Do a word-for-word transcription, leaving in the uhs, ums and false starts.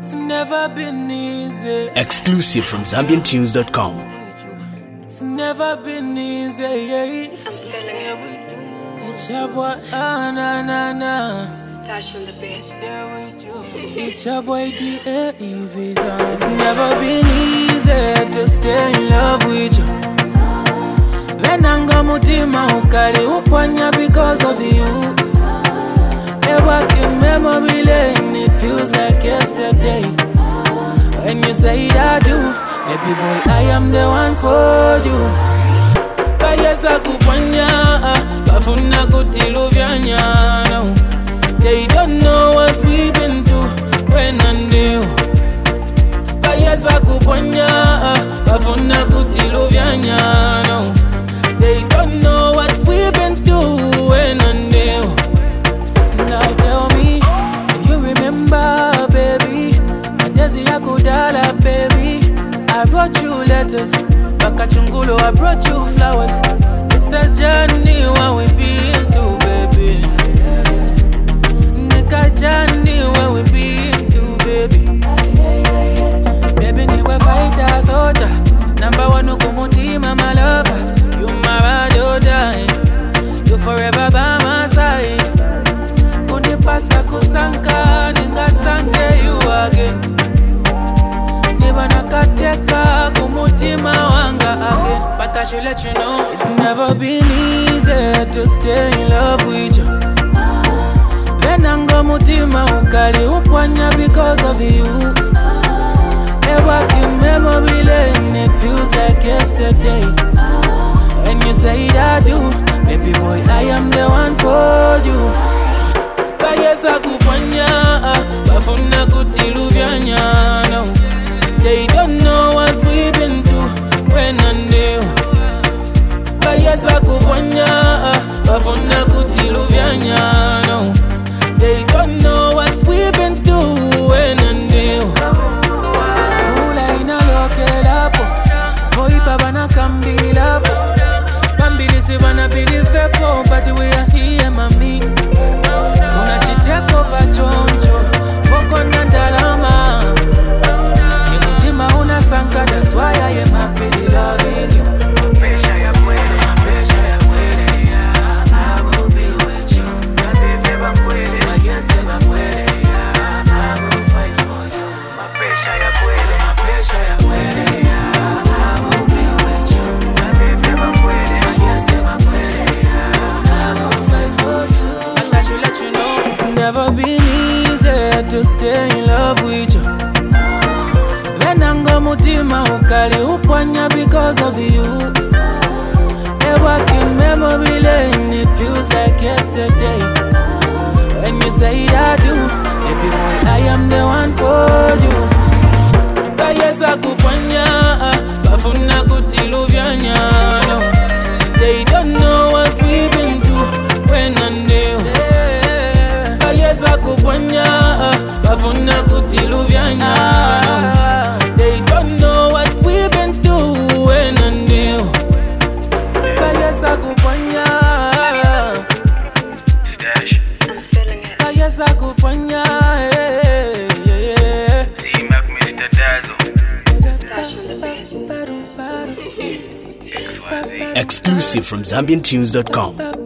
It's never been easy. Exclusive from Zambian Tunes dot com. It's never been easy. I'm feeling it. It's your boy, ah, na na na. Stash on the bed. It's your boy, D A E V. It's never been easy to stay in love with you. Venanga mutima ukali upanya because of you. Ever in memory lane, it feels like yesterday. When you say I do, baby boy, I am the one for you. Bayesa kupanya, bafuna kutiluvyanya. No, they don't know what we've been through when I knew. Bayesa kupanya, bafuna kutiluvyanya. No, they don't know what we've been through when I knew. Now tell me, do you remember, baby? Madezi ya kudala, baby. I brought you letters, Bakachungulo, I brought you flowers. It's a journey what we been through, baby. Nika journey what we been through, baby. Baby, niwe fighter, soldier. Number one, ukumutima, my lover. You my ride or die. You forever by my side. Pasa kusanka, ninga sanke you again. Niba nakateka, kumutima wanga again. But I should let you know, it's never been easy to stay in love with you. Venanga mutima ukali upanya because of you. Ever in memory lane, it feels like yesterday. When you say I do, baby boy, I am the one for you. Bayesa kupanya, bafuna kutiluvyanya. No, they don't know what we've been through when I knew. Bayesa kupanya, bafuna kutiluvyanya. No, they don't know what we've been through when I knew. Fula inalokelapo, foi baba na kambilapo. Kambilisi bana bilifepo, but we are here, mami. Suna chiteko vachoncho, foko nandalama. Ni mutima unasanka, that's why I am happily loving you. Mapesha ya mwele, mapesha ya mwele, yeah. I will be with you. Mayese mapwele, yeah. I will fight for you. Mapesha ya mwele, mapesha ya mwele, yeah. I will be with you. Mayese mapwele, yeah. I will fight for you. And I should let you know, it's never been easy to stay in love with you. Venanga mutima ukali upanya because of you. Ever in memory lane, it feels like yesterday. When you say I do, baby boy, I am the one for you. Bayesa kupanya, bafuna kutiluvyanya. No, they don't know what we've been through when I knew. Bayesa kupanya, bafuna kutiluvyanya. No, they don't know what we've been through when I knew. Bayesa kupanya, I'm feeling it. bayesa kupanya, yeah, yeah, yeah. See Mac, Mister Dazzle. Stash on the bed. X Y Z. Exclusive from Zambian Tunes dot com.